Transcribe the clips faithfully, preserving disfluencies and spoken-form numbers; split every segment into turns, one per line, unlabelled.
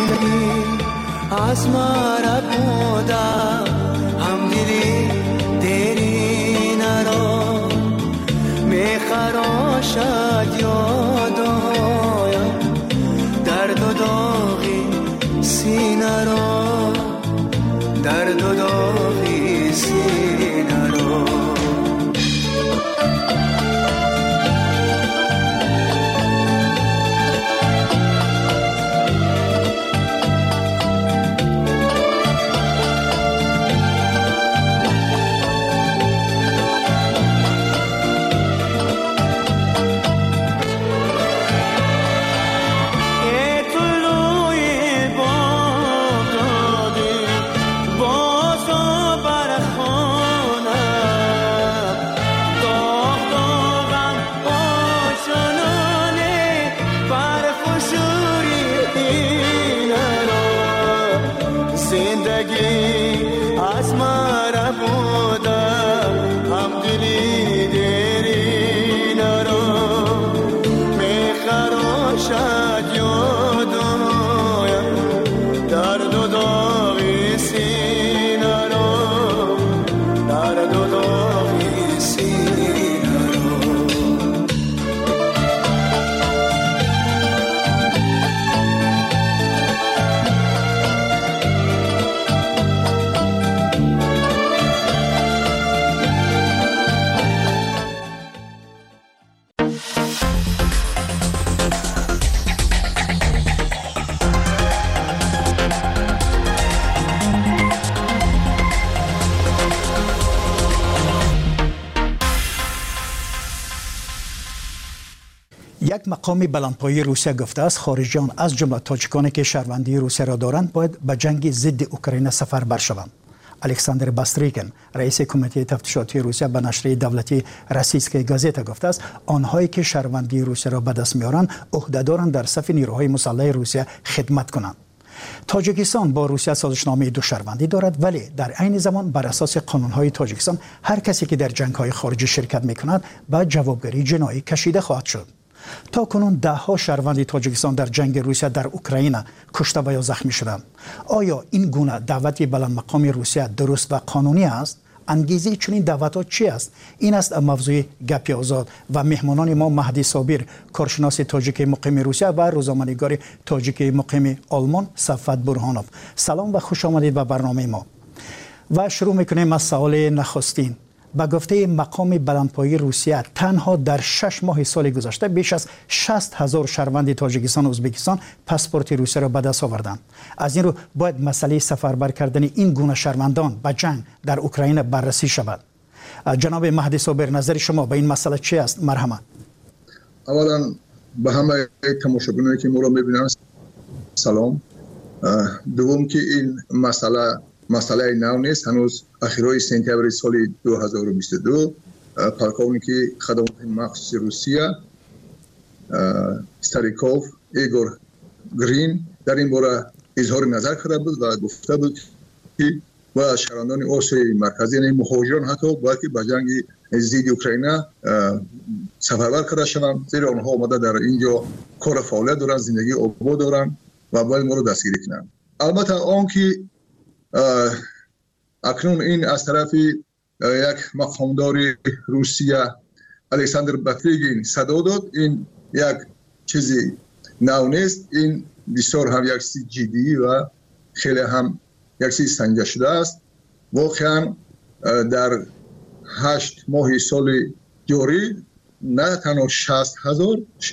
زندگی از مرا بوده هم دلی دیری نرا میخراشد یادایم درد و داغی سینه را درد و داغی سینه را
یک مقام بلندپایه روسیه گفته است خارجیان از جمله تاجیکانی که شهروندی روسیه را دارند باید به جنگ ضد اوکراین سفربر شوند. الکساندر باستریکن رئیس کمیته تفتیشاتی روسیه به نشریه دولتی روسیسکای گازتا گفته است آنهایی که شهروندی روسیه را به دست میارند عهدهدارند در صف نیروهای مسلح روسیه خدمت کنند. تاجیکستان با روسیه سازشنامه دو شهروندی دارد ولی در عین زمان بر اساس قانون‌های تاجیکستان هر کسی که در جنگ‌های خارجی شرکت می‌کند به جوابگری جنایی کشیده خواهد شد. تا کنون ده ها شهروند تاجیکستان در جنگ روسیه در اوکراین کشته و یا زخمی شدند. آیا این گونه دعوت بلند مقام روسیه درست و قانونی است؟ انگیزه چنین دعوت‌ها چی است؟ این است موضوع گپ آزاد و مهمانان ما مهدی صابر کارشناس تاجیک مقیم روسیه و روزنامه‌نگار تاجیک مقیم آلمان صفوت برهانوف. سلام و خوش آمدید به برنامه ما. و شروع می‌کنیم از سوال نخستین. با گفته مقام بلندپایه روسیه تنها در شش ماه سال گذشته بیش از شصت هزار شهروند تاجیکستان و ازبکستان پاسپورت روسیه را به دست آوردند. از این رو باید مسئله سفربر کردن این گونه شهروندان به جنگ در اوکراین بررسی شود. جناب مهدی صابر نظر شما به این مسئله چی است؟ مرحمت.
اولا به همه تماشاگرانی که ما را می‌بینند سلام. دوم که این مسئله مسئله نو نیست. هنوز اخیرای سپتامبر سال دو هزار و بیست و دو پالکونیکی خدمات مخصوص روسیه ستاریکوف ایگور گرین در این باره اظهار نظر کرده بود و گفته بود که با شهروندان آسیای مرکزی یعنی مهاجران حتی باید که به جنگ ضد اوکراین سفربر کرده شوند، زیرا آنها آمده در اینجا کار فعالیت دارند، زندگی آباد دارند و باید ما رو دستگیری کنند. البته آن که اکنون این از طرف یک مقامدار روسیه الکساندر باستریکن صدا داد، این یک چیزی نو نیست. این بسیار هم یک چیز جدی و خیلی هم یک چیز سنجیده شده است. واقعا در هشت ماه سال جاری نه تنها شصت هزار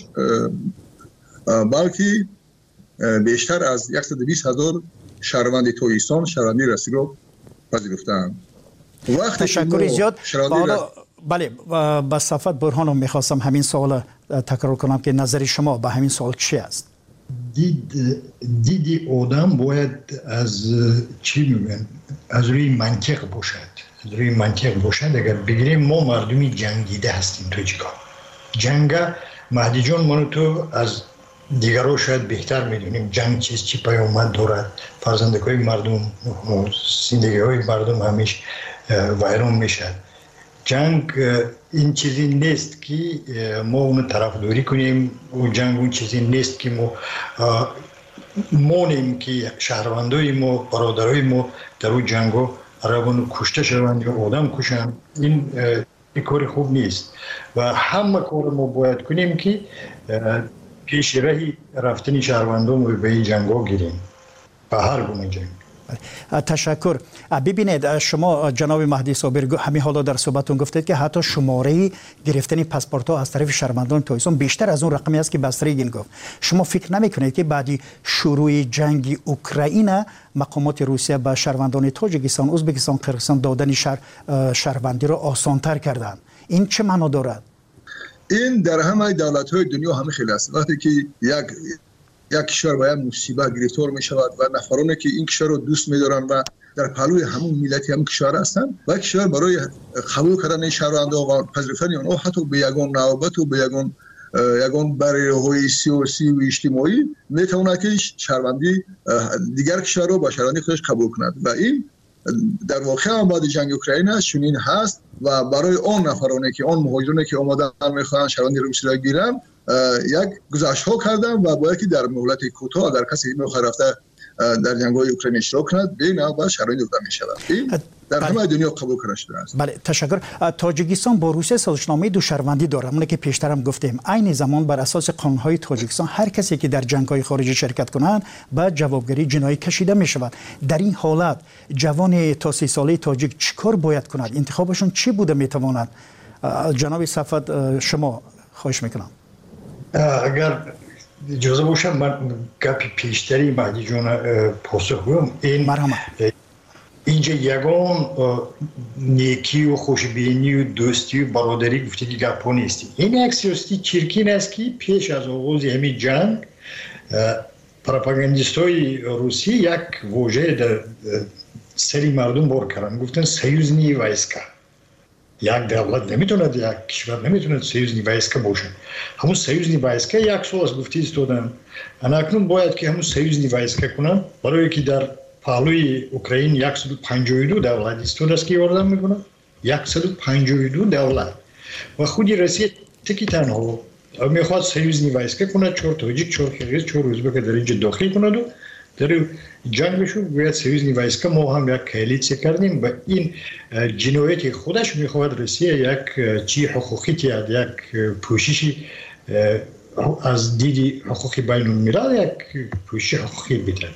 بلکه بیشتر از صد و بیست هزار شهروند تاجیکستان شهروندی رسمی رو پذیرفتند.
تشکر زیاد. حالا بله با صفوت برهانوف میخواستم همین سوال تکرار کنم که نظر شما به همین سوال چی است؟
دید دیدی آدم باید از چی میگن از روی منطق باشد از روی منطق باشد. اگر بگیریم ما مردمی جنگیده هستیم تاجیکان. جنگ مهدی جان ما تو از دیگرها شاید بهتر میدونیم جنگ چیز چی پیامد دارد. فرزندکای مردم زندگی های مردم همیشه ویران میشد. جنگ این چیزی نیست که ما اون طرفداری کنیم و جنگ اون چیزی نیست که ما مونیم که شهروندای ما برادرای ما در اون جنگو عربانو کشته شوند یا آدم کشند. این کار خوب نیست و همه کار ما باید کنیم که پیش رهی رفتن شهروندان رو به این جنگا گیریم، به هر گونه جنگ.
تشکر. ببینید شما جناب مهدی صابر همین حالا در صحبتتون گفتید که حتی شماره گرفتن پاسپورت ها از طرف شهروندان تویسون بیشتر از اون رقمی است که بستریگین گفت. شما فکر نمیکنید که بعد شروع جنگ اوکراین مقامات روسیه به شهروندان تاجیکستان، ازبکستان، قرقیزستان دادن شهر شهروندی را آسان‌تر کردن؟ این چه معنا دارد؟
این در همه دولت‌های دنیا همه خیلی است. وقتی که یک یک کشور باید مصیبت گرفتار می شود و نفرانی که این کشور رو دوست می دارن و در پهلوی همون ملت همون کشور هستن و کشور برای قبول کردن شهروندان و پذیرفتن آنها حتی به یگان نوبت و به یگان یگان برای سیاسی و اجتماعی می تواند که شهروندی دیگر کشور رو با شهروندی خودش قبول کند و این در واقع هم بعد جنگ اوکراین چنین هست و برای آن نفرانی که آن مهاجرانی که آمدن میخوان شهروندی روسی را گیرن یک گزارش ها کردن و باید که در مهلت کوتاه اگر کسی میخواد رفته در جنگ‌های اوکراین اشتراک کند به نوبت شرایط داده میشود. این در همه دنیا قبول کرده شده است.
بله تشکر. تاجیکستان با روسیه سازشنامه دو شهروندی دارد. اون که پیشتر هم گفتیم عین زمان بر اساس قانون‌های تاجیکستان هر کسی که در جنگ‌های خارجی شرکت کنند به جوابگری جنایی کشیده میشود. در این حالت جوان تا سی ساله تاجیک چیکار باید کند؟ انتخابشون چی بوده میتواند؟ جناب صفت شما خواهش میکنم.
اگر اجازه باشه من گپی پیشتری مهدی جان پاسخ بدم. این
مرحمت.
اینجا یگان نیکی و خوشبینی و دوستی و برادری گفته که گپا نیست. این یک سیاسی چرکین است که پیش از آغاز همین جنگ پروپاگاندیستای روسی یک واژه در سری مردم بار کردن، گفتن سیوزنی وایسکا. یک دولت نمیتوند، یک کشور نمیتوند سیوزنی وایسکا باشه. همون سیوزنی وایسکا یک سال از گفته ایستادن. اکنون باید که همون سیوزنی وایسکا کنن برای که در پهلوی اوکراین صد و پنجاه و دو دولت ایستاده است که یاردم میکنن. صد و پنجاه و دو دولت و خودی روسیه تکی تنها میخواد سیوزنی وایسکا کنه، چهار تاجیک، چهار قرقیز، چهار ازبک در اینجا داخل کند و در جنگشون باید سیوزنی وایسکا ما هم یک کالیسیه کردیم و این جنایت خودش میخواد روسیه یک چی حقوقی تیاد، یک پوششی از دیدی حقوقی بین الملل یک پوشش حقوقی بیدند.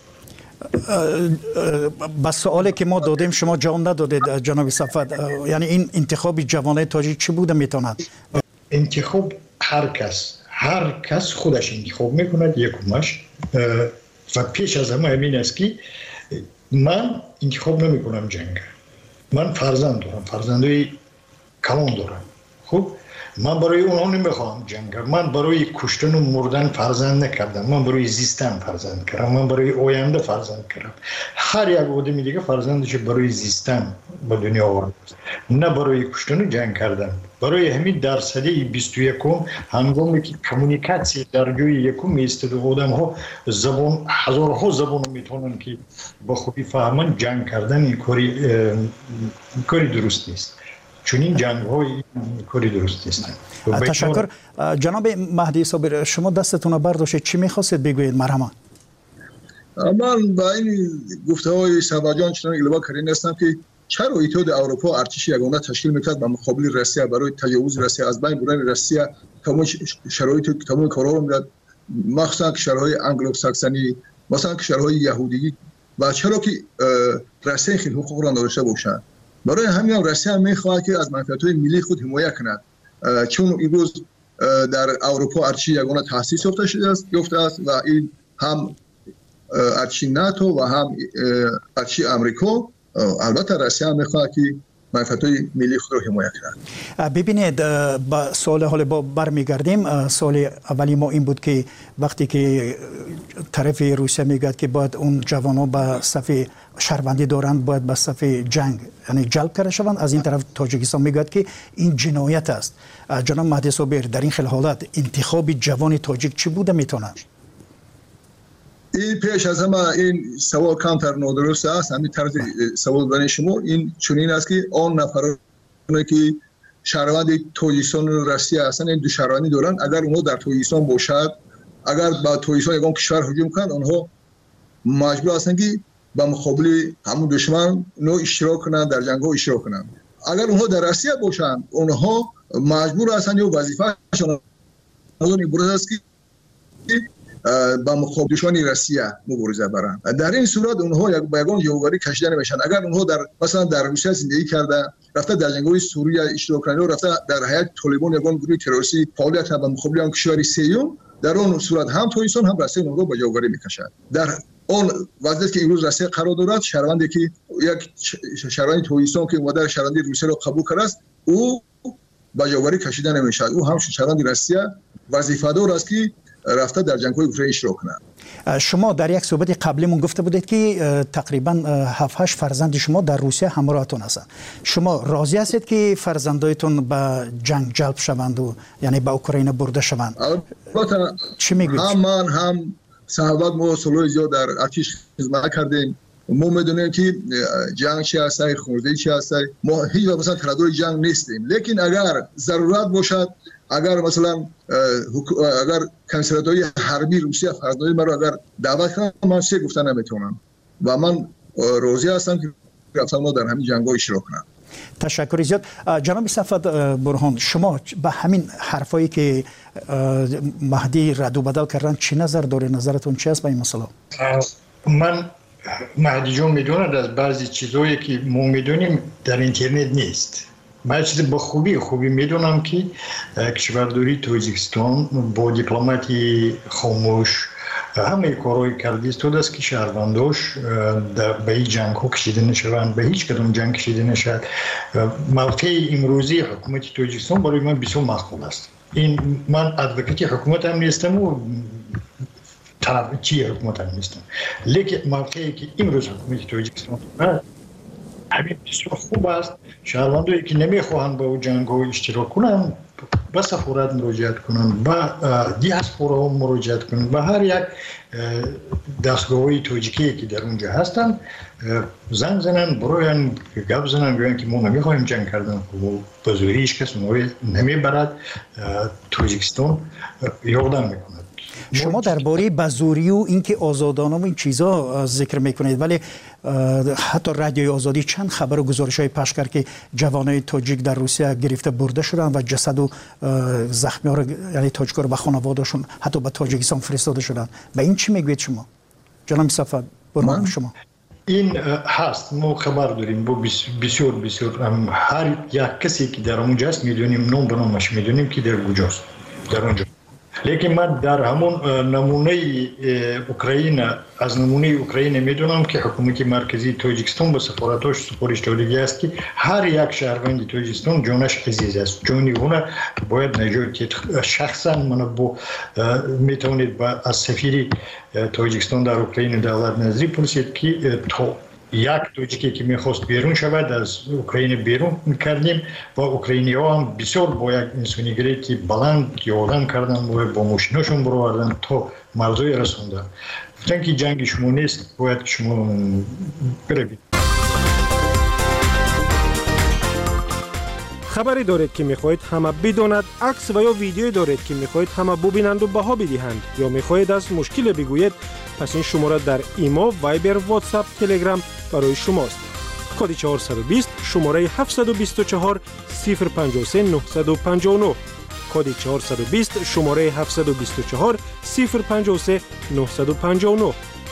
بس سوالی که ما دادیم شما جواب ندادید جناب صفت. یعنی این انتخاب جوانای تاجیک چی بوده میتواند؟
انتخاب هر کس هر کس خودش انتخاب میکند یکمش و پیش از همه همین است که من انتخاب نمی کنم جنگ. من فرزند دارم، فرزندای کلان دارم. خب من برای اونها نمیخوام جنگ. من برای کشتن و مردن فرزند نکردم، من برای زیستن فرزند کردم، من برای آینده فرزند کردم. هر یک آدمی دیگه فرزندش برای زیستن به دنیا آورد، نه برای کشتن و جنگ کردن. برای همین در سده بیست و یکم هنگامی که کمیونیکاسی در جای یکم میستد و آدم ها زبان هزارها زبان میتونن که با خوبی فهمن، جنگ کردن این کاری کاری درست نیست. چون این جنگ های کاری درست نیستن.
تشکر. جناب مهدی صابر شما دستتون رو برداشتید، چی میخواستید بگویید؟ مرحمت.
من با این گفته های سباجان چنان الوا کردن هستم که چرا اتحاد اروپا ارتش یگانه تشکیل میکرد با مقابل روسیه برای تجاوز روسیه از بین بردن روسیه تمام شرایط تمام کارها رو میداد، مخصوصا کشورهای انگلو ساکسونی، مثلا کشورهای یهودی و چرا که روسیه خیلی حقوق را نداشته باشند. برای همین روسیه هم میخواهد که از منافعهای ملی خود حمایت کند، چون امروز در اروپا ارتش یگانه تأسیس یافته شده است یافته است و این هم ارتش ناتو و هم ارتش آمریکا. البته روسیه هم میخواهد که منافعهای ملی خود را حمایت کند.
ببینید با سوال حال با برمیگردیم. سوال اولی ما این بود که وقتی که طرف روسیه میگه که باید اون جوانان به صف شهروندی دارند باید به صف جنگ یعنی جلب کرده شوند، از این طرف تاجیکستان میگه که این جنایت است. جناب مهدی صابر در این خیل حالت انتخاب جوان تاجیک چی بوده میتونه؟
این پیش از همه این سوال کمتر نادرست است. همین طرز سوال دادن شما این چنین است که آن نفرانی که شهروند تاجیکستان و روسیه هستند این دو شهروندی دارند، اگر اونها در تاجیکستان باشد اگر با تویسان یگان کشور هجوم کنند آنها مجبور هستند که با مقابل همون دشمن نو اشتراک کنند، در جنگ ها اشتراک کنند. اگر اونها در روسیه باشند اونها مجبور هستند یا وظیفه‌شان از این عبارت است که با مقابل دشمن روسیه مبارزه برند. در این صورت اونها یک با یگان جوابگاری کشیده نمیشن. اگر اونها در مثلا در روسیه زندگی کرده، رفته در جنگ های سوریه اشتراک کرده، رفته در هیئت طالبان یگان گروه تروریستی فعالیت کرده با مقابل آن کشور سوم، در اون صورت هم تویسان هم روسیه اونها با جوابگاری میکشد. در اون وضعیت که امروز روسیه قرار دارد، شهروندی که یک شهروند تویسان که مادر شهروندی روسیه را قبول کرده است، او با جوابگاری کشیده نمیشد. او هم شهروند روسیه وظیفه‌دار است که رفته در جنگ های اوکراین اشتراک کنند.
شما در یک صحبت قبلیمون گفته بودید که تقریبا هفت هشت فرزند شما در روسیه همراهتون هستند. شما راضی هستید که فرزندایتون به جنگ جلب شوند و یعنی به اوکراین برده شوند؟
البته
چی میگوید؟
هم من هم صحبت ما سالهای زیاد در ارتش خدمت کردیم. ما میدونیم که جنگ چی هست، خونریزی چی هست. ما هیچ وقت مثلا طرفدار جنگ نیستیم، لیکن اگر ضرورت باشد، اگر مثلا اگر کمیسریات‌های حربی روسیه فرزندای مرا اگر دعوت کنند، من چه گفتن نمیتونم و من راضی هستم که رفتن ما در همین جنگ‌ها اشتراک کنم.
تشکر زیاد. جناب صفوت برهان، شما به همین حرفایی که مهدی رد و بدل کردن چی نظر داره؟ نظرتون چی است به این مسئله؟
من مهدی جون میدوند از بعضی چیزایی که ما میدونیم در اینترنت نیست. من چیز با خوبی خوبی میدونم که کشورداری تاجیکستان با دیپلماتی خاموش همه کارهای کرده است است که شهرونداش به این جنگ ها کشیده نشوند، به هیچ کدام جنگ کشیده نشد. موقع امروزی حکومت تاجیکستان برای من بسیار مقبول است. این من ادوکیت حکومت هم نیستم و طرف چی حکومت هم نیستم، لیکن موقعی که امروز حکومت تاجیکستان همین بسیار خوب است. شهروندایی که نمیخواهند با او جنگ ها اشتراک کنند به سفارت مراجعت کنند، به دیاسپورا مراجعت کنند، به هر یک دستگاه های تاجیکی که در اونجا هستند زنگ زنند، برای گپ زنند، بگویند که ما نمیخواهیم جنگ کردن و به زوری هیچ کس اونها نمیبرد. تاجیکستان یادم میکند.
شما درباره بازوری و اینکه آزادانه و این چیزا ذکر میکنید، ولی حتی رادیوی آزادی چند خبر و گزارش‌های پخش کرد که جوانای تاجیک در روسیه گرفته برده شدن و جسد و زخمی‌ها رو یعنی تاجیک‌ها رو به خانواده‌شون حتی به تاجیکستان فرستاده شدن. به این چی میگوید شما؟ جناب صفوت برمان شما.
این هست، ما خبر داریم با بسیار بسیار هر یک کسی که در اونجا است میدونیم، نام به نامش میدونیم که در کجاست در اونجا. لیکن من در همون نمونه اوکراین از نمونه اوکراین میدونم که حکومت مرکزی تاجیکستان با سفارتاش سپارش دادگی است که هر یک شهروند تاجیکستان جانش عزیز است، جانی اون باید نجات. شخصا من با میتونید با از سفیر تاجیکستان در اوکراین دولت نظری پرسید که تا یک تاجیکی که میخواست بیرون شود از اوکراین بیرون میکردیم و اوکراینی ها هم بسیار با یک انسانیگری که بلند یادم کردن و با ماشیناشون بروردن تا مرزای رسوندن. گفتن که جنگ شما نیست، باید شما بروید.
خبری دارید که میخواهید همه بداند، عکس و یا ویدیویی دارید که میخواهید همه ببینند و بها بدهند، یا میخواهید از مشکل بگویید، پس این شماره در ایما، وایبر، واتساپ، تلگرام برای شماست. کد چهارصد و بیست شماره هفتصد و بیست و چهار صفر پنجاه و سه نهصد و پنجاه و نه. کد چهارصد و بیست شماره هفتصد و بیست و چهار صفر پنجاه و سه نهصد و پنجاه و نه.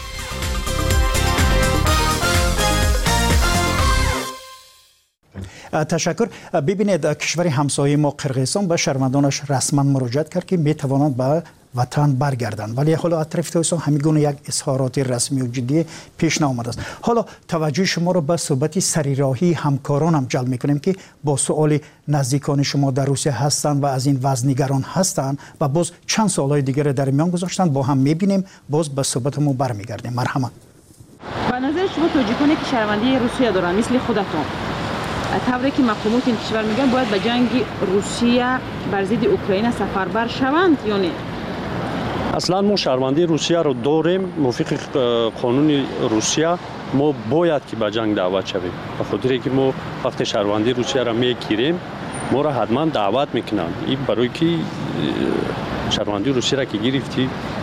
تشکر. ببینید کشور همسایه ما قرقیزستان به شهروندانش رسما مراجعت کرد که می توانند به وطن برگردند، ولی حالا اطراف تاجیکستان همیگونه یک اظهارات رسمی و جدی پیش نآمده است. حالا توجه شما را به صحبت سریراهی همکاران هم جلب میکنیم که با سوال نزدیکان شما در روسیه هستند و از این وضع نگران هستند و باز چند سوالای دیگر در میان گذاشتند. با هم میبینیم، باز به صحبتمون برمیگردیم. مرحبا.
به نظر شما تاجیکانی که شهروندی روسیه دارن مثل خودتون، طوری که مقامات این کشور میگن باید به جنگ روسیه بر ضد اوکراین سفربر شوند یا نه؟
اصلا ما شهروندی روسیه رو داریم. موافق قانون روسیه ما باید که به جنگ دعوت شویم. به خاطر که ما وقتی شهروندی روسیه را میگیریم ما را حتما دعوت میکنند. این برای که شهروندی روسیه را که گرفتی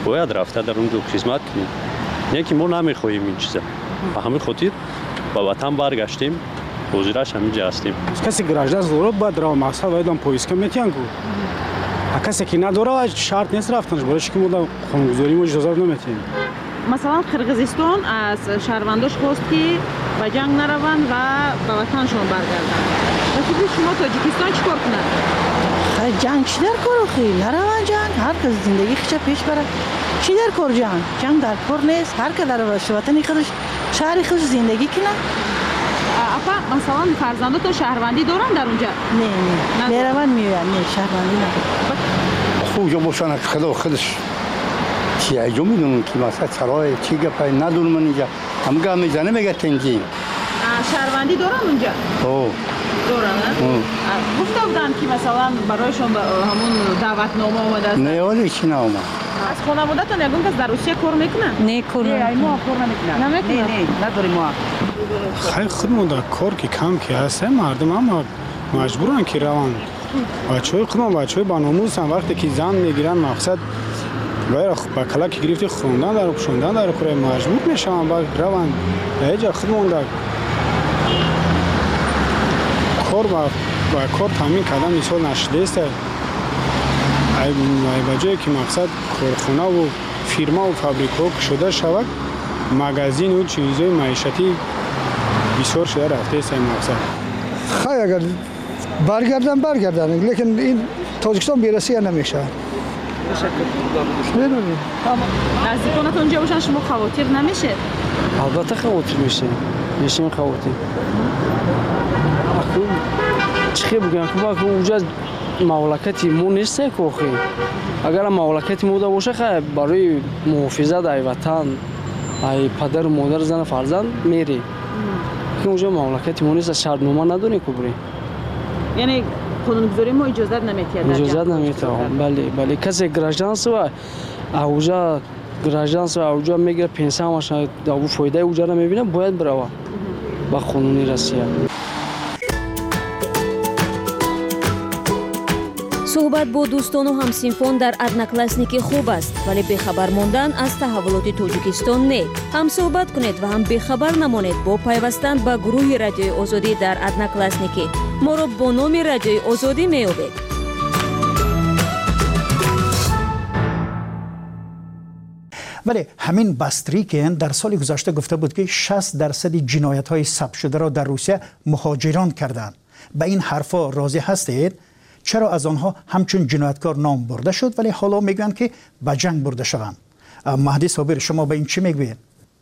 باید رفته در اونجا خدمت کنیم. نه که ما نمیخواهیم این چیزا. به همین خاطر با وطن برگشتیم. حضورش همینجا هستیم.
کسی گراجدار ضرورت باید رو مقصد باید هم پویسکم میتیان کو. کسی که نداره شرط نیست رفتنش برای چی که ما خونگذاری ما اجازه نمیتیم.
مثلا قرقیزستان از شهرونداش خواست که به جنگ نروند و به وطنشون برگردن. و فکر شما تاجیکستان چیکار کنن؟
خیلی جنگ چی در کار خیلی نروند جنگ هر کس زندگی خیش پیش بره. چی در کار جنگ؟ جنگ در کار نیست. هر که در وطن خودش شهر خودش زندگی کنه.
اپا مثلا فرزندات شهروندی دارن در اونجا؟
نه نه میروند میویند نه شهروندی ندارن.
خوب باشن خدا خودش چی ایجا میدونن که مثلا چرای چی گپای ندونم من اینجا هم گام میزنه میگه تنجی
شهروندی دارن اونجا؟
او
دارن نه؟ گفته بودن که مثلا برایشون همون دعوتنامه اومده است؟
نه ولی چی نه اومد.
از خانواده‌تون یگون کس در روسیه کار میکنه؟
نه کار
نمیکنه. نه ما کار نمیکنه. نمیکنه.
نه نداریم ما.
خیلی خودمون در کار که کم که هست مردم هم مجبورن که روان. بچه‌های خودمون بچه‌های باناموز هم وقتی که زن میگیرن مقصد باید با کلاک گرفتی خوندن در خوندن در کره مجبور میشن با روان. اینجا خودمون در کار با با کار تامین کردن مثال نشده است. ای بجای که مقصد کارخانه و فیرما و فابریکا شده شود مغازین و چیزهای معیشتی بسیار شده رفته است این مقصد.
خیلی اگر برگردن برگردن لیکن این تاجیکستان بیرسی نمیشه.
نمیدونم. نزدیکانت اونجا باشن شما خواطر نمیشه؟
البته خواطر میشه. میشه خواطر. اخو چی بگم که با اونجا مملکتی مو نیست که اگر مملکتی مو باشه خیلی برای محافظت ای وطن ای پدر و مادر زن فرزند میری که اونجا مملکتی مو نیست شرطنامه ندونی که بری
یعنی قانونگذاری ما اجازه نمیتید
اجازه نمیتید بله بله کسی گراجدانس و اونجا گراجدانس و اونجا میگه پنسیونش داو فایده اونجا رو میبینه باید بره با قانونی روسیه.
صحبت با دوستان و همسینفان در ادناکلاسنیکی خوب است ولی بخبر ماندن از تحولات تاجیکستان نه. هم صحبت کنید و هم بخبر نمانید با پیوستن به گروه رادیوی آزادی در ادناکلاسنیکی. ما را با نام رادیوی آزادی میابید.
ولی همین باستریکین در سال گذشته گفته بود که شصت درصد جنایت‌های ثبت شده را در روسیه مهاجران کردند. به این حرفا راضی هستید؟ چرا از آنها همچون جنایتکار نام برده شد ولی حالا میگن که به جنگ برده شوند؟ مهدی صابر شما به این چی میگوید؟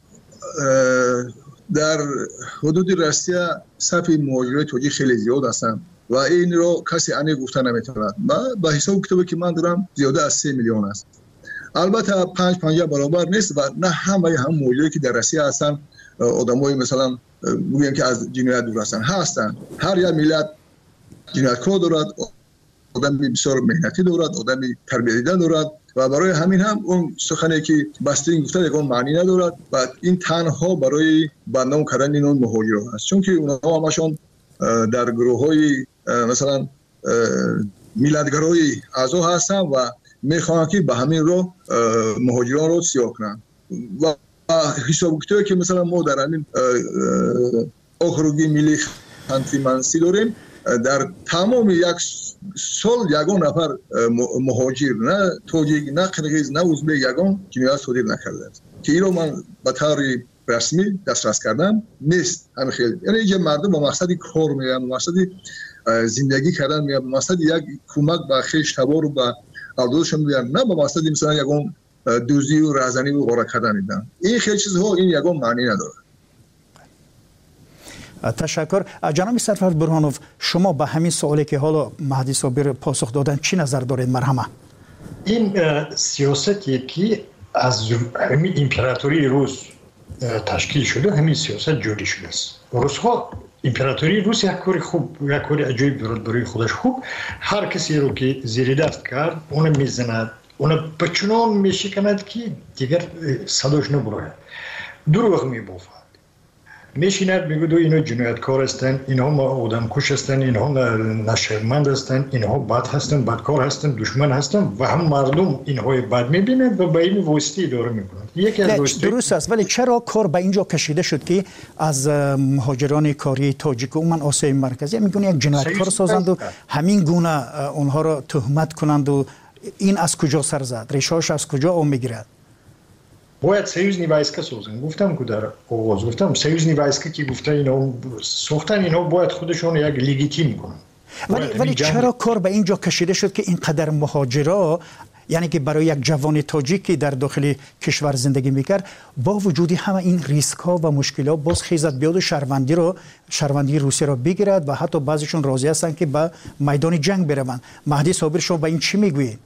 در حدود روسیه صف مهاجرای تاجیک خیلی زیاد هستند و این رو کسی انی گفته نمیتواند. با حساب کتابی که من دارم زیاده از سه میلیون است. البته پنج پنجاه برابر نیست و نه همه هم مهاجرایی که در روسیه هستند آدمای مثلا میگن که از جنایت دور هستند هستند. هر یک ملت جنایتکار دارد، آدمی بسیار مهنتی دارد، آدمی تربیت دیده دارد و برای همین هم اون سخنی که باسترین گفته یکان معنی ندارد و این تنها برای بدنام کردن این مهاجران است چون که اونها همشون در گروه‌های مثلا میلادگرای اعضا هستند و میخوان که به همین رو مهاجران رو سیاه کنند و حساب کتابی که مثلا ما در همین اخروگی ملی خانتیمانسی داریم در تمام یک سال یگان نفر مهاجر نه تاجیک نه قرقیز نه ازبک یگان جنایت صادر نکرده که این رو من به طور رسمی دسترس کردم نیست همین خیلی یعنی یه مردم با مقصدی کار میگن با مقصدی زندگی کردن میگن با مقصدی یک کمک به خویش تبار و به اولادشون میگن نه با مقصدی مثلا یگان دوزی و رهزنی و غارت کردن میدن این خیلی چیزها این یگان معنی نداره.
تشکر. جناب سرفرد برهانوف شما به همین سوالی که حالا مهدی صابر پاسخ دادن چی نظر دارید؟ مرحمه.
این سیاستی که از همین امپراتوری روس تشکیل شده همین سیاست جوری شده است. روس ها امپراتوری روس یک کاری خوب یک کاری عجیب دارد برای خودش خوب هر کسی رو که زیر دست کرد اون میزند اون بچنان میشکند که دیگر صداش نبراید دروغ میبافد میشیند میگه دو اینا جنایتکار هستن، اینها آدم کش هستن، اینها نشرمند هستن، اینها بد هستن، بدکار هستن، دشمن هستن و هم مردم اینها بد میبینند و به این واسطه اداره میکنند. یکی از واسطه
درست است، ولی چرا کار به اینجا کشیده شد که از مهاجران کاری تاجیک و من آسیای مرکزی میگن یک جنایتکار سازند و همین گونه اونها را تهمت کنند و این از کجا سر زد؟ ریشه‌اش از کجا او میگیرد؟
باید سیوزنی وایسکا سازن. گفتم که در آغاز گفتم سیوزنی وایسکا که گفتن اینا ساختن، اینا باید خودشون یک لیگیتیم کنن.
ولی ولی چرا کار به اینجا کشیده شد که اینقدر مهاجرا، یعنی که برای یک جوان تاجیکی در داخل کشور زندگی میکرد، با وجودی همه این ریسک ها و مشکلات باز خیزد بیاد و شهروندی رو شهروندی روسیه را بگیرد و حتی بعضیشون راضی هستند که به میدان جنگ بروند. مهدی صابر شما به این چی میگویید؟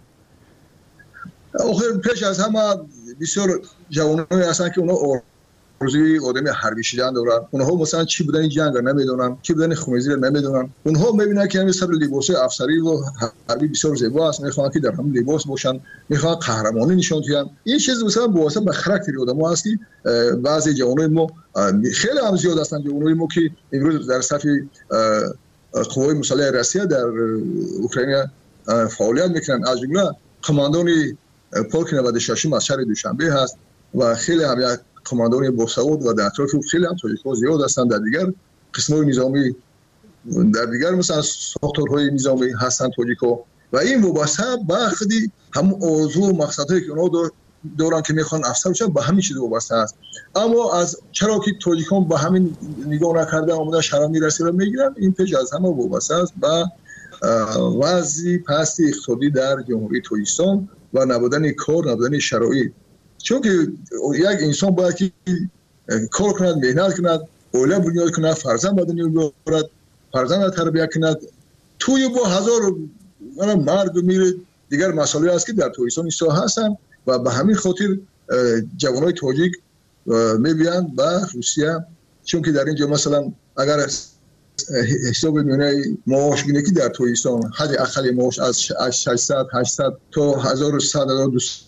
آخر پیش از همه بسیار جوانایی هستن که اونا آرزوی آدمی حربی شدن دارن. اونها مثلا چی بودن جنگ رو نمیدونن، چی بودن خونریزی رو نمیدونن. اونها میبینن که همین سر لباس افسری و حربی بسیار زیبا است، میخوان که در هم لباس باشن، میخوان قهرمانی نشون بدن. این چیز مثلا واسه به خاطر آدم‌ها است که بعضی جوانای ما خیلی هم زیاد هستن، جوانای ما که امروز در صف قوای مسلح روسیه در اوکراین فعالیت میکنن. از جمله کماندان پولک نود و شش از شهر دوشنبه هست و خیلی هم یک کماندان باسواد و در اطراف خیلی هم تاجیک‌ها زیاد هستند در دیگر قسم‌های نظامی، در دیگر مثلا ساختارهای نظامی هستند تاجیک‌ها و این وابسته به خودی هم آرزو و مقصدهایی که اونها دارن که میخوان افسر بشن به همین چیز وابسته است. اما از چرا که تاجیکان به همین نگاه نکرده آمده شهروندی روسیه را میگیرن، این پیش از همه وابسته است به وضع پست اقتصادی در جمهوری تاجیکستان و نبودن کار، نبودن شرایط. چون که یک انسان باید که کار کند، مهنت کند، اوله بنیاد کند، فرزند به دنیا بیاورد، فرزند تربیت کند. توی با هزار مرد میره دیگر مسائلی است که در تاجیکستان ایسا هستن و به همین خاطر جوانای تاجیک میبیند به روسیه. چون که در اینجا مثلا اگر حساب میونه معاش بینه که در تاجیکستان حد اقل معاش از ششصد هشتصد تا هزار و صد هزار و دویست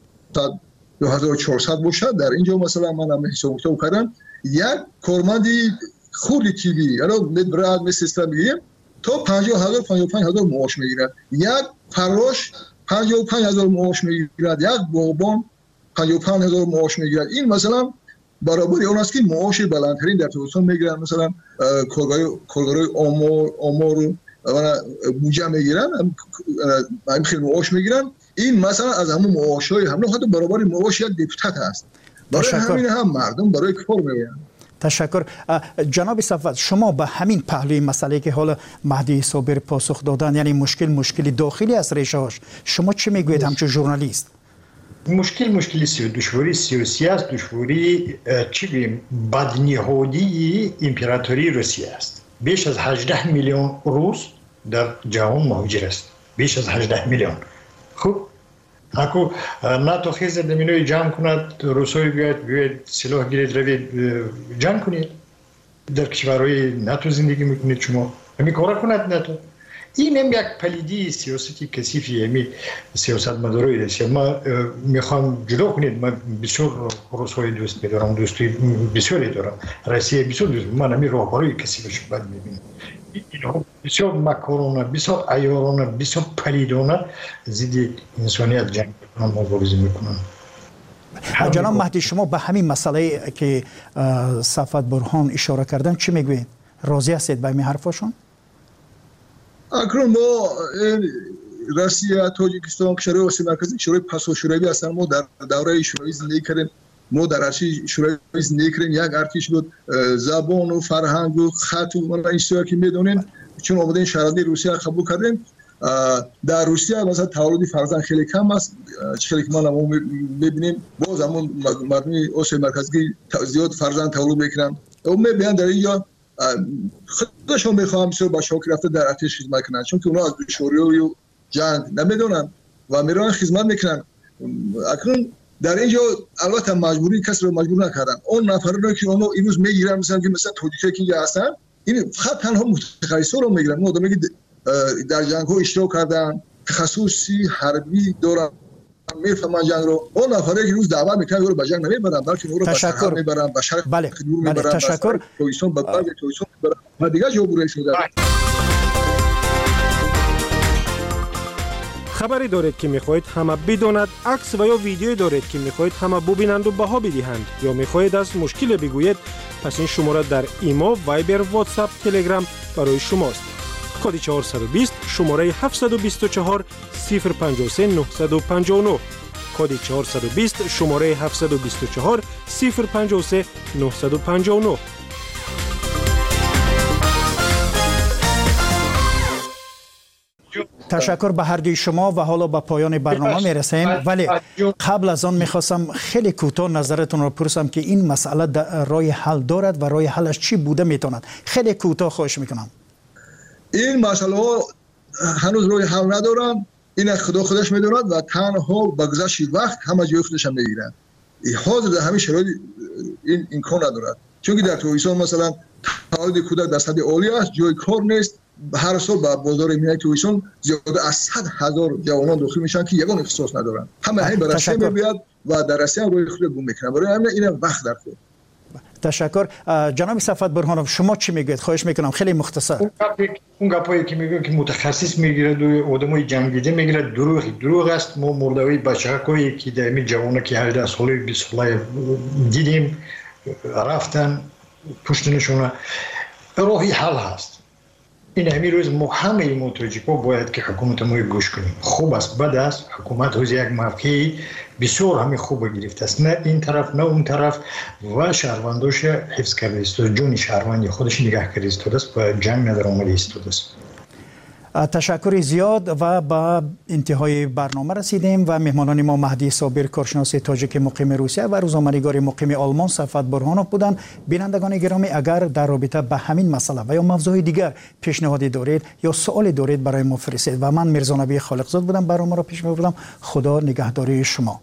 دو هزار و چهارصد باشد، در اینجا مثلا من هم حساب کتاب کردم یک کارمندی خوردی تیوی یعنی مدبرد می سیستم میگیم تا پنجاه هزار پنجاه و پنج هزار معاش میگیرد. یک فراش پنجاه و پنج هزار معاش میگیرد، یک باغبان پنجاه و پنج هزار معاش میگیرد. این مثلا برابری اون است که معاش بلندترین در تاجیکستان میگیرن. مثلا کارگرای آمار آمار و بودجه میگیرن، هم خیلی معاش میگیرن. این مثلا از همون معاشای هم حتی برابر معاش یک دیپوتات است. برای همین هم مردم برای کار میگن.
تشکر. جناب صفوت، شما به همین پهلوی مسئله که حالا مهدی صابر پاسخ دادن، یعنی مشکل مشکلی داخلی است ریشه‌اش، شما چه میگویید همچون ژورنالیست؟
مشکل مشکلی سی دشواری سیاسی است، دشواری چی بیم بدنهادی امپراتوری روسیه است. بیش از هجده میلیون روس در جهان مهاجر است، بیش از هجده میلیون. خب اکو ناتو خیز دمینوی جمع کند، روسوی بیاید بیاید سلاح گیرید روید جمع کنید، در کشورهای ناتو زندگی میکنید شما، همین کارا کند ناتو. این هم یک پلیدی سیاستی کثیفی همی سیاست مدارای روسیه. ما میخوام جدا کنید، من بسیار روسای دوست میدارم، دوستی بسیاری دارم، روسیه بسیار دوست، من همی راهکارهای کثیفش باید میبینم. اینها بسیار مکارانه، بسیار عیارانه، بسیار پلیدانه ضد انسانیت جنگ میکنن، مبارزه میکنن.
جناب مهدی، شما به همین مسئله که صفوت برهان اشاره کردن چی میگوید؟ راضی هستید با این حرفاشون؟
اکنون ما روسیه، تاجیکستان، کشورهای آسیای مرکزی، کشورهای پسا شوروی هستن. ما در دوره شوروی زندگی کردیم، ما در ارشی شوروی زندگی کردیم. یک ارتش بود، زبان و فرهنگ و خط و من این چیزا که میدونین، چون آمدین شهروندی روسیه قبول کردیم. در روسیه مثلا تولد فرزند خیلی کم است، خیلی که ما میبینیم باز همون مردم آسیای مرکزی زیاد فرزند تولد میکنن. اون میبینن در اینجا خودشون میخوام بسیار با شوق رفته در ارتش خدمت کنن، چون که اونا از دشواری و جنگ نمیدونن و میرن خدمت میکنن. اکنون در اینجا البته مجبوری کسی رو مجبور نکردن. اون نفرانی که اونو امروز میگیرن مثلا که مثلا تاجیکایی که اینجا هستن، این فقط تنها متخصصا رو میگیرن. اون آدمی که در جنگ ها اشتراک کردن، تخصصی حربی دارن میفهمن جنگ رو. اون نفری که روز دعوت میکنن رو به جنگ نمیبرن، بلکه اون رو به سرحد میبرن، به شرق
بله.
دور میبرن،
بله. تشکر.
تویسون به بعد تویسون میبرن و دیگه جبران شده.
خبری دارید که میخواهید همه بداند، عکس و یا ویدیویی دارید که میخواهید همه ببینند و بها بدهند، یا میخواهید از مشکل بگویید، پس این شماره در ایما، وایبر، واتساپ، تلگرام برای شماست. کد چهارصد و بیست شماره هفتصد و بیست و چهار صفر پنج سه نه پنج نه. کد چهارصد و بیست شماره هفتصد و بیست و چهار صفر پنج سه نه پنج نه.
تشکر به هر دوی شما و حالا به پایان برنامه میرسیم، ولی قبل از آن میخواستم خیلی کوتاه نظرتون رو بپرسم که این مسئله راه حل دارد و راه حلش چی بوده میتواند. خیلی کوتاه خواهش میکنم.
این مسئله هنوز راه حل ندارن، این خدا خودش میدوند و تنها با گذشت وقت همه جای خودش هم میگیرن. حاضر در همین شرایط این امکان ندارد، چون در تویسان مثلا تولید کودک در سطح عالی است، جای کار نیست. هر سال با بازار میای تویسان زیاده از صد هزار جوانان داخل میشن که یگان اختصاص ندارن. همه همین به رسمی میاد و در رسمی روی خود گم میکنن. برای همین این وقت در خود.
تشکر. جناب صفوت برهانوف شما چی میگید؟ خواهش میکنم خیلی مختصر.
اون گپایی که میگن که متخصص میگیره دو آدمای جنگیده میگیره دروغ دروغ است. ما مردوی بچه‌های که در این جوونا که هر سال بیست سال دیدیم رفتن پشتنشون راهی حل هست. این همین روز ما همه متوجه باید که حکومت ما گوش کنیم. خوب است بد است، حکومت روز یک موقعی بسیار همین خوب گرفته است، نه این طرف نه اون طرف و شهرونداش حفظ کرده است، جون شهروندی خودش نگه کرده است و جنگ نداره آمده است.
تشکر زیاد و با انتهای برنامه رسیدیم و مهمانان ما مهدی صابر کارشناس تاجیک مقیم روسیه و روزنامه‌نگار مقیم آلمان صفوت برهانوف بودند. بینندگان گرامی اگر در رابطه به همین مسئله و یا موضوع دیگر پیشنهادی دارید یا سوالی دارید برای ما فرستید و من میرزا نبی خالقزاد بودم برنامه را پیش می‌بردم. خدا نگهداری شما.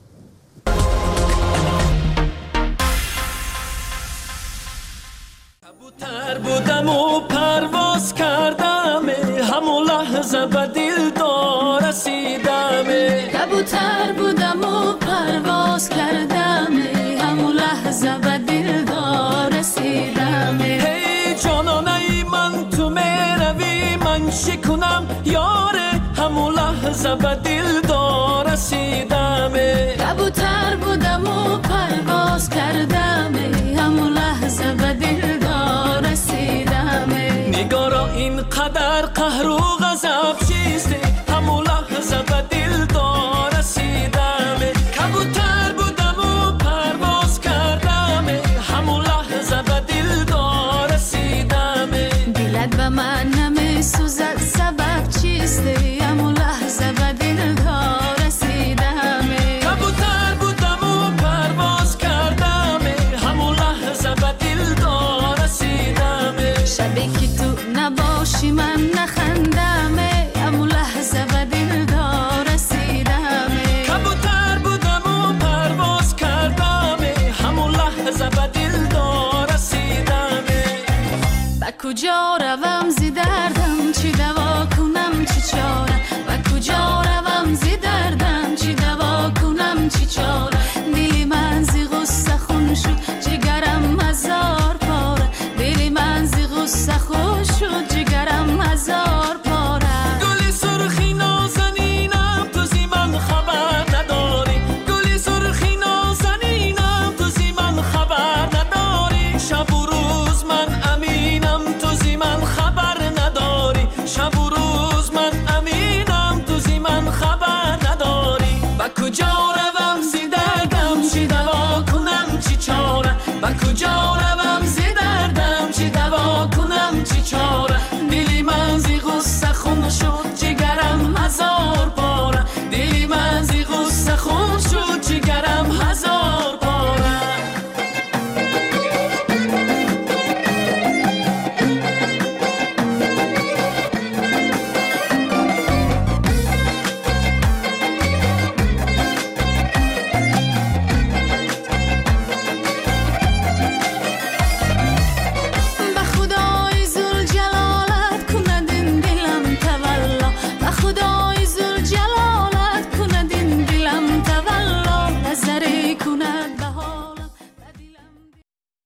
بودم و پرواز کردم، همون لحظه به دلدار رسیدم. کبوتر بودم و پرواز کردم، همون لحظه به دلدار رسیدم. هی جانانه من تو میروی من شکنم یاره، همون لحظه به دلدار رسیدم. کبوتر بودم و پرواز کردم، همون لحظه به دلدار رسیدم. نگارا اینقدر قهر و غضب چیسته، همون لحظه به دلدار رسیدم. کبوتر بودم و پرواز کردم، همون لحظه به دلدار رسیدم. دلت به من نمیسوزد سبب چیسته، همون لحظه به دلدار رسیدم. کبوتر بودم و پرواز کردم، همون لحظه به دلدار رسیدم. شبی که تو نباشی من نخندم، همون لحظه به دلدار رسیدم. کبوتر بودم و پرواز کردم، همون لحظه به دلدار رسیدم. به کجا روم زی دردم چی دوا کنم چی چاره، به کجا روم زی دردم چی دوا کنم چی چاره.